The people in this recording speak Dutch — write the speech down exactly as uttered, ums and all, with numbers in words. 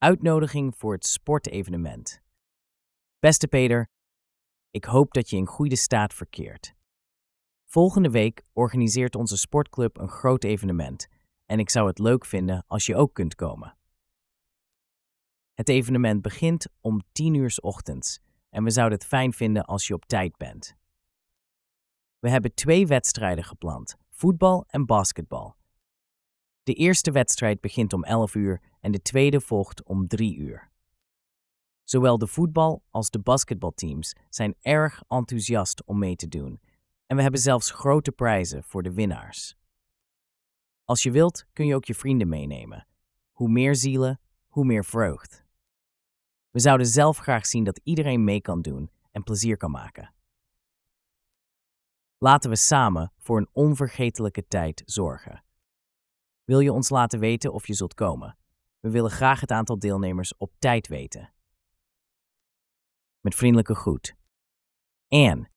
Uitnodiging voor het sportevenement. Beste Peter, ik hoop dat je in goede staat verkeert. Volgende week organiseert onze sportclub een groot evenement en ik zou het leuk vinden als je ook kunt komen. Het evenement begint om tien uur 's ochtends en we zouden het fijn vinden als je op tijd bent. We hebben twee wedstrijden gepland, voetbal en basketbal. De eerste wedstrijd begint om elf uur en de tweede volgt om drie uur. Zowel de voetbal- als de basketbalteams zijn erg enthousiast om mee te doen en we hebben zelfs grote prijzen voor de winnaars. Als je wilt kun je ook je vrienden meenemen. Hoe meer zielen, hoe meer vreugd. We zouden zelf graag zien dat iedereen mee kan doen en plezier kan maken. Laten we samen voor een onvergetelijke tijd zorgen. Wil je ons laten weten of je zult komen? We willen graag het aantal deelnemers op tijd weten. Met vriendelijke groet. Anne.